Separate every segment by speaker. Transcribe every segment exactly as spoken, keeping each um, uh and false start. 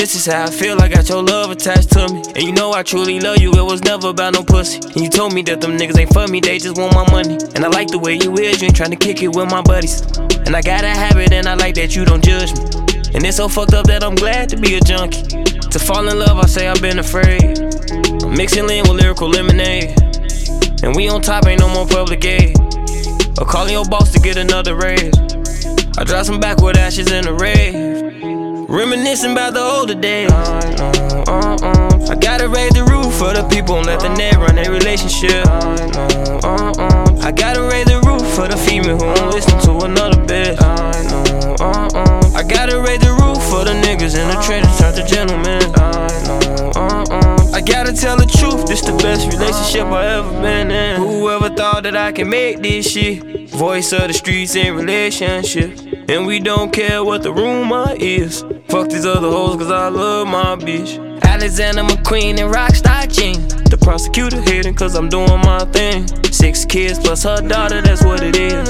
Speaker 1: This is how I feel, I got your love attached to me. And you know I truly love you, it was never about no pussy. And you told me that them niggas ain't for me, they just want my money. And I like the way you is, you ain't tryna kick it with my buddies. And I gotta have it, and I like that you don't judge me. And it's so fucked up that I'm glad to be a junkie. To fall in love, I say I've been afraid. I'm mixing lean with lyrical lemonade. And we on top, ain't no more public aid. Or calling your boss to get another raise. I drop some backward ashes in the rave. Reminiscing about the older days. uh, uh, uh. I gotta raise the roof for the people and let the net run their relationship. uh, uh, uh. I gotta raise the roof for the female who won't listen to another bitch. uh, uh, uh. I gotta raise the roof for the niggas in the trenches turn to gentlemen. uh, uh, uh. I gotta tell the truth, this the best relationship I ever been in. Whoever thought that I can make this shit? Voice of the streets in relationships. And we don't care what the rumor is. Fuck these other hoes cause I love my bitch. Alexander McQueen and Rockstar Jean. The prosecutor hating cause I'm doing my thing. Six kids plus her daughter, that's what it is.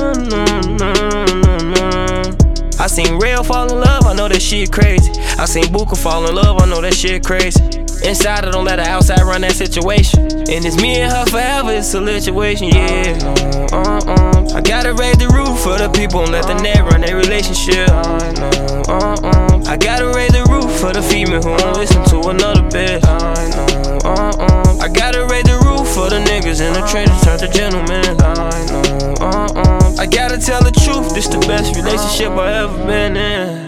Speaker 1: I seen Rail fall in love, I know that shit crazy. I seen Buka fall in love, I know that shit crazy. Inside, I don't let the outside run that situation. And it's me and her forever, it's a situation, yeah. uh, uh, uh. I gotta raise the roof for the people and let the net run their relationship. uh, uh, uh. I gotta raise the roof for the female who won't listen to another bitch. uh, uh, uh. I gotta raise the roof for the niggas in the trenches turn to gentlemen. uh, uh, uh. I gotta tell the truth, this the best relationship I ever been in.